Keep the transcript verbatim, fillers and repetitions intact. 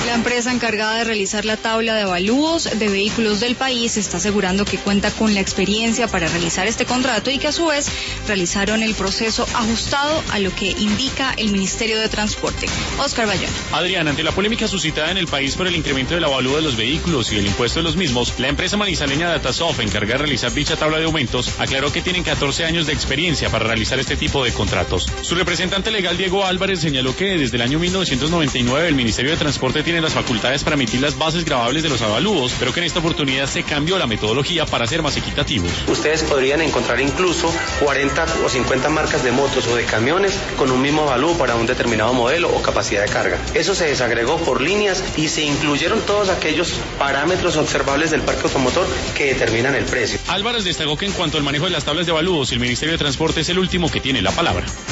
La empresa encargada de realizar la tabla de avalúos de vehículos del país está asegurando que cuenta con la experiencia para realizar este contrato y que a su vez realizaron el proceso ajustado a lo que indica el Ministerio de Transporte. Oscar Bayón. Adrián, ante la polémica suscitada en el país por el incremento del avalúo de los vehículos y el impuesto de los mismos, la empresa manizaleña Datasoft, encargada de realizar dicha tabla de aumentos, aclaró que tienen catorce años de experiencia para realizar este tipo de contratos. Su representante legal, Diego Álvarez, señaló que desde el año mil novecientos noventa y nueve el Ministerio de Transporte tiene las facultades para emitir las bases gravables de los avalúos, pero que en esta oportunidad se cambió la metodología para ser más equitativos. Ustedes podrían encontrar incluso cuarenta o cincuenta marcas de motos o de camiones con un mismo avalúo para un determinado modelo o capacidad de carga. Eso se desagregó por líneas y se incluyeron todos aquellos parámetros observables del parque automotor que determinan el precio. Álvarez destacó que en cuanto al manejo de las tablas de avalúos, el Ministerio de Transporte es el último que tiene la palabra.